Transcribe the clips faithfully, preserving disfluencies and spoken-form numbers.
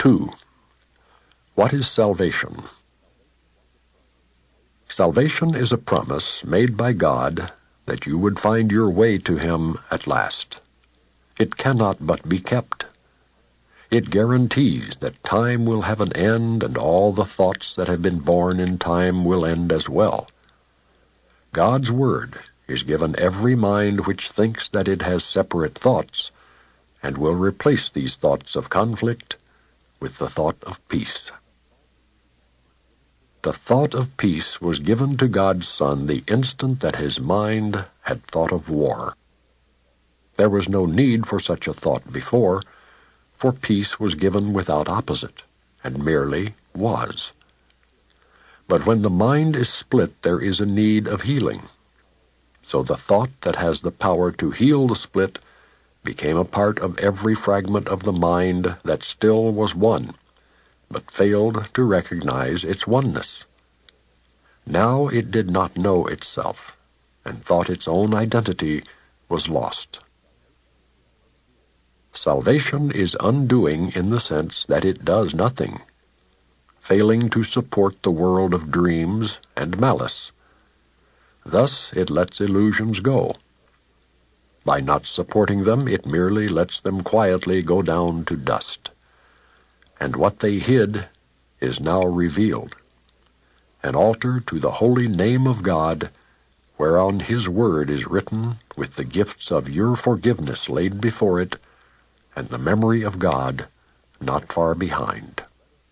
two. What is salvation? Salvation is a promise made by God that you would find your way to Him at last. It cannot but be kept. It guarantees that time will have an end, and all the thoughts that have been born in time will end as well. God's Word is given every mind which thinks that it has separate thoughts, and will replace these thoughts of conflict with the thought of peace. The thought of peace was given to God's Son the instant that his mind had thought of war. There was no need for such a thought before, for peace was given without opposite, and merely was. But when the mind is split, there is a need of healing. So the thought that has the power to heal the split became a part of every fragment of the mind that still was one, but failed to recognize its oneness. Now it did not know itself, and thought its own identity was lost. Salvation is undoing in the sense that it does nothing, failing to support the world of dreams and malice. Thus it lets illusions go. By not supporting them, it merely lets them quietly go down to dust. And what they hid is now revealed, an altar to the holy name of God, whereon His word is written with the gifts of your forgiveness laid before it, and the memory of God not far behind.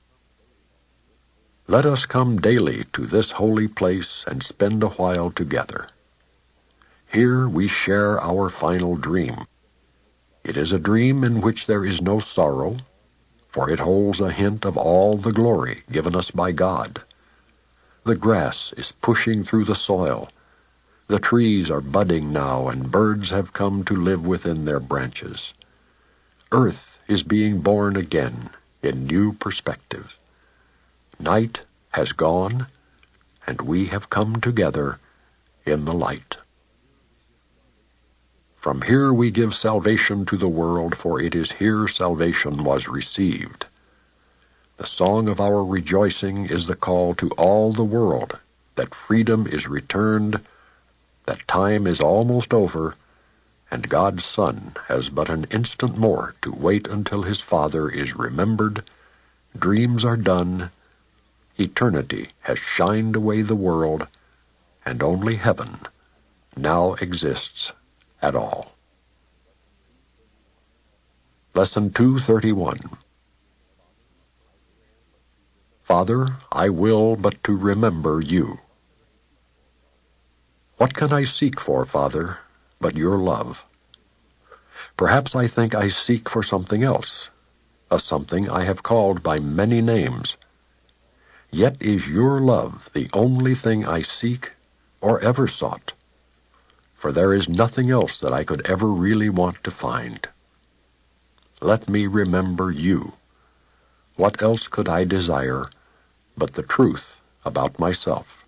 Let us come daily to this holy place and spend a while together. Here we share our final dream. It is a dream in which there is no sorrow, for it holds a hint of all the glory given us by God. The grass is pushing through the soil. The trees are budding now, and birds have come to live within their branches. Earth is being born again in new perspective. Night has gone, and we have come together in the light. From here we give salvation to the world, for it is here salvation was received. The song of our rejoicing is the call to all the world that freedom is returned, that time is almost over, and God's Son has but an instant more to wait until His Father is remembered, dreams are done, eternity has shined away the world, and only heaven now exists at all. Lesson two thirty-one. Father, I will but to remember you. What can I seek for, Father, but your love? Perhaps I think I seek for something else, a something I have called by many names. Yet is your love the only thing I seek or ever sought, for there is nothing else that I could ever really want to find. Let me remember you. What else could I desire but the truth about myself?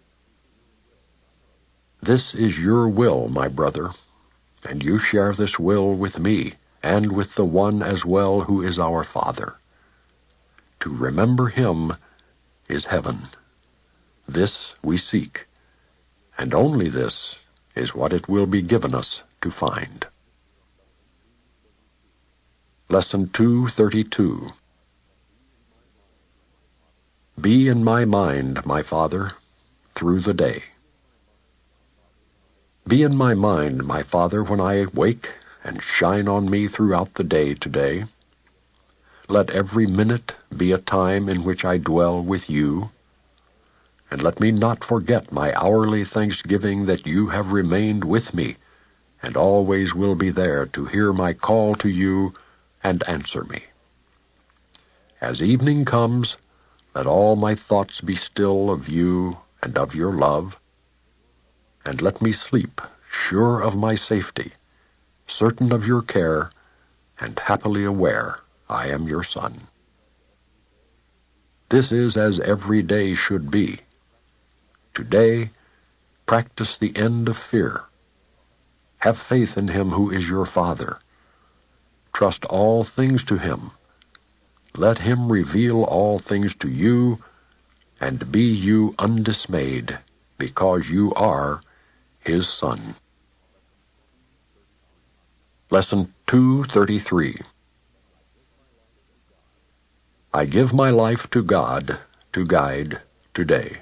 This is your will, my brother, and you share this will with me, and with the one as well who is our Father. To remember Him is heaven. This we seek, and only this is what it will be given us to find. Lesson two thirty-two. Be in my mind, my Father, through the day. Be in my mind, my Father, when I wake, and shine on me throughout the day today. Let every minute be a time in which I dwell with you, and let me not forget my hourly thanksgiving that you have remained with me, and always will be there to hear my call to you and answer me. As evening comes, let all my thoughts be still of you and of your love, and let me sleep sure of my safety, certain of your care, and happily aware I am your son. This is as every day should be. Today, practice the end of fear. Have faith in Him who is your Father. Trust all things to Him. let him reveal all things to you, and be you undismayed, because you are his son. Lesson two thirty-three. I give my life to God to guide today.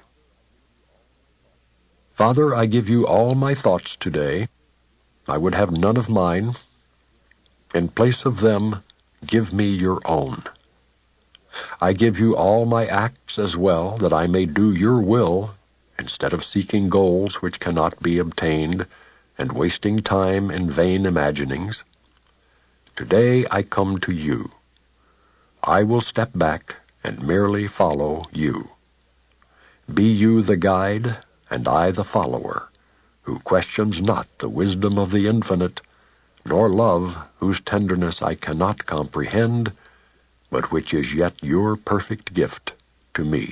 Father, I give you all my thoughts today. I would have none of mine. In place of them, give me your own. I give you all my acts as well, that I may do your will, instead of seeking goals which cannot be obtained, and wasting time in vain imaginings. Today I come to you. I will step back and merely follow you. Be you the guide, and I the follower, who questions not the wisdom of the infinite, nor love whose tenderness I cannot comprehend, but which is yet your perfect gift to me.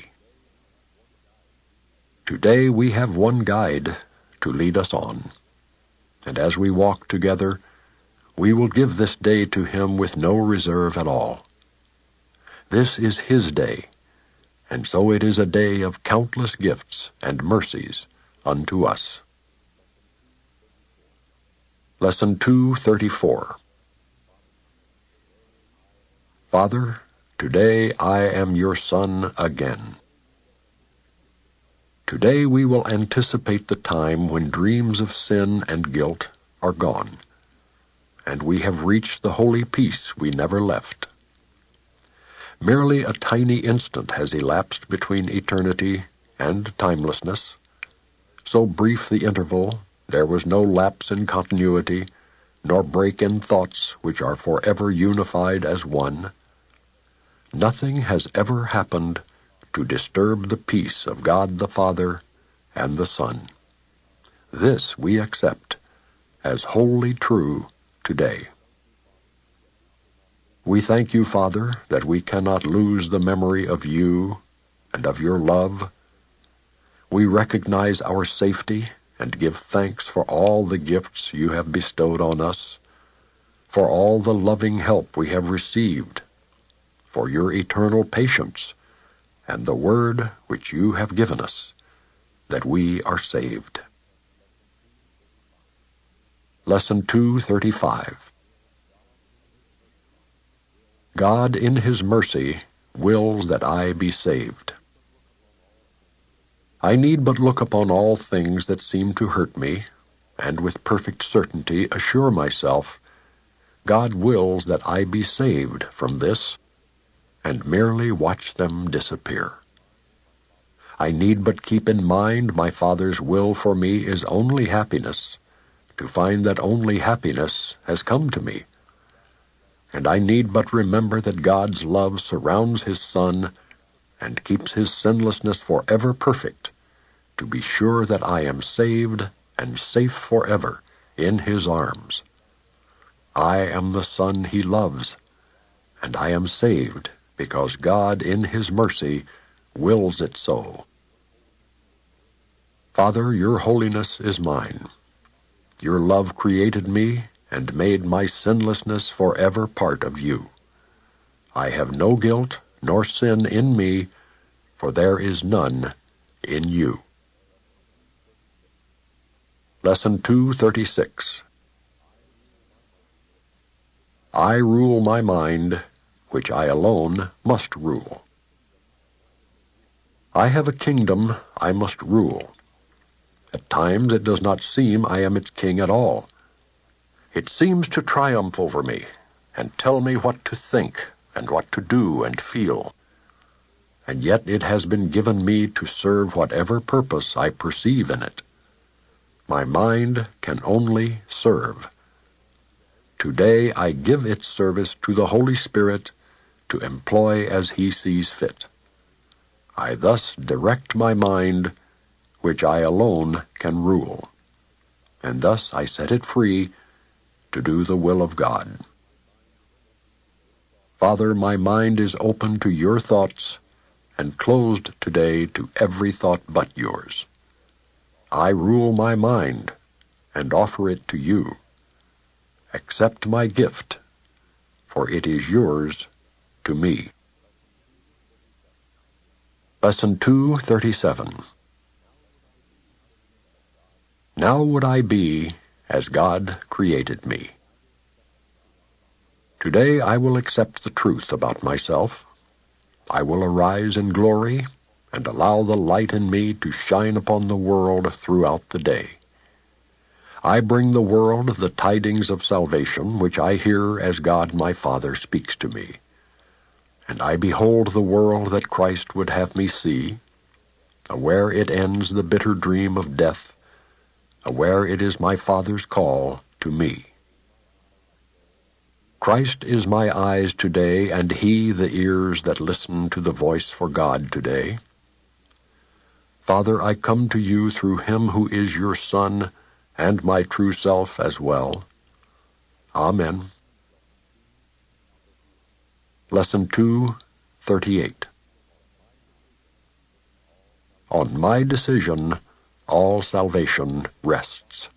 Today we have one guide to lead us on, and as we walk together, we will give this day to him with no reserve at all. This is his day, and so it is a day of countless gifts and mercies unto us. Lesson two thirty-four. Father, today I am your son again. Today we will anticipate the time when dreams of sin and guilt are gone, and we have reached the holy peace we never left. Merely a tiny instant has elapsed between eternity and timelessness. So brief the interval, there was no lapse in continuity, nor break in thoughts which are forever unified as one. Nothing has ever happened to disturb the peace of God the Father and the Son. This we accept as wholly true today. We thank you, Father, that we cannot lose the memory of you and of your love. We recognize our safety and give thanks for all the gifts you have bestowed on us, for all the loving help we have received, for your eternal patience, and the word which you have given us, that we are saved. Lesson two thirty-five. God in his mercy wills that I be saved. I need but look upon all things that seem to hurt me, and with perfect certainty assure myself, God wills that I be saved from this, and merely watch them disappear. I need but keep in mind my Father's will for me is only happiness, to find that only happiness has come to me. And I need but remember that God's love surrounds his Son and keeps his sinlessness forever perfect, to be sure that I am saved and safe forever in his arms. I am the Son he loves, and I am saved because God in his mercy wills it so. Father, your holiness is mine. Your love created me and made my sinlessness forever part of you. I have no guilt nor sin in me, for there is none in you. Lesson two thirty-six. I rule my mind, which I alone must rule. I have a kingdom I must rule. At times it does not seem I am its king at all. It seems to triumph over me, and tell me what to think, and what to do and feel. And yet it has been given me to serve whatever purpose I perceive in it. My mind can only serve. Today I give its service to the Holy Spirit to employ as he sees fit. I thus direct my mind, which I alone can rule, and thus I set it free to do the will of God. Father, my mind is open to your thoughts and closed today to every thought but yours. I rule my mind and offer it to you. Accept my gift, for it is yours to me. Lesson two thirty-seven. Now would I be as God created me. Today I will accept the truth about myself. I will arise in glory and allow the light in me to shine upon the world throughout the day. I bring the world the tidings of salvation which I hear as God my Father speaks to me. And I behold the world that Christ would have me see, aware it ends the bitter dream of death, aware it is my Father's call to me. Christ is my eyes today, and he the ears that listen to the voice for God today. Father, I come to you through him who is your Son, and my true self as well. Amen. Lesson two thirty-eight. On my decision, all salvation rests.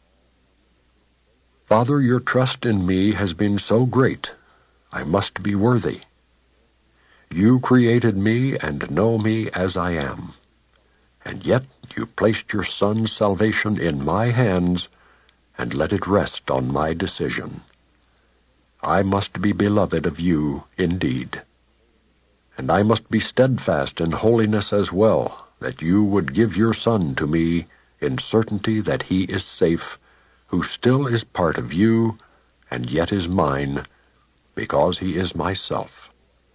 Father, your trust in me has been so great, I must be worthy. You created me and know me as I am, and yet you placed your Son's salvation in my hands and let it rest on my decision. I must be beloved of you indeed, and I must be steadfast in holiness as well, that you would give your Son to me in certainty that he is safe, who still is part of you, and yet is mine, because he is myself.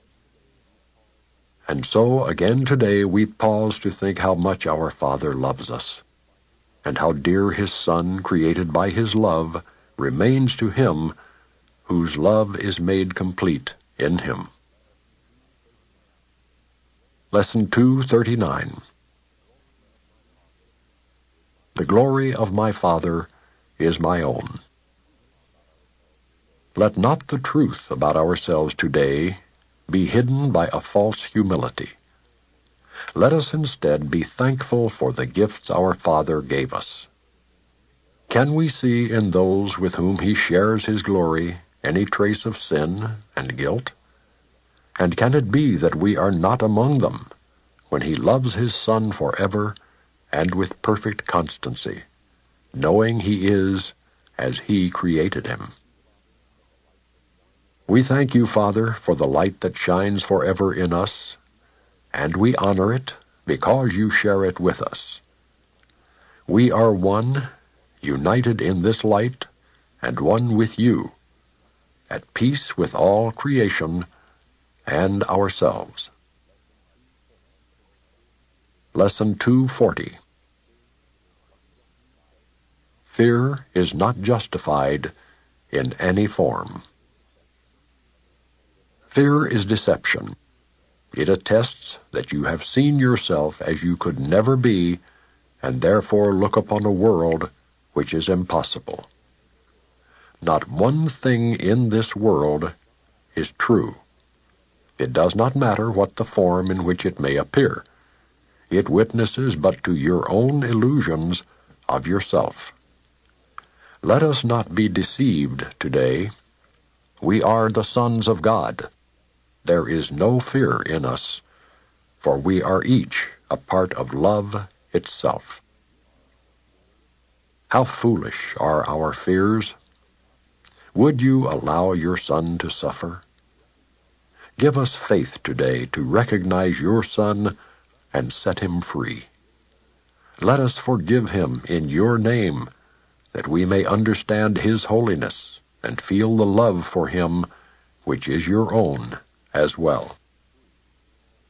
And so again today we pause to think how much our Father loves us, and how dear his Son, created by his love, remains to him, whose love is made complete in him. Lesson two thirty-nine. The glory of my Father is my own. Let not the truth about ourselves today be hidden by a false humility. Let us instead be thankful for the gifts our Father gave us. Can we see in those with whom he shares his glory any trace of sin and guilt? And can it be that we are not among them when he loves his Son forever and with perfect constancy, knowing he is as he created him? We thank you, Father, for the light that shines forever in us, and we honor it because you share it with us. We are one, united in this light, and one with you, at peace with all creation and ourselves. Lesson two forty. Fear is not justified in any form. Fear is deception. It attests that you have seen yourself as you could never be, and therefore look upon a world which is impossible. Not one thing in this world is true. It does not matter what the form in which it may appear. It witnesses but to your own illusions of yourself. Let us not be deceived today. We are the sons of God. There is no fear in us, for we are each a part of love itself. How foolish are our fears! Would you allow your Son to suffer? Give us faith today to recognize your Son and set him free. Let us forgive him in your name, that we may understand his holiness and feel the love for him which is your own as well.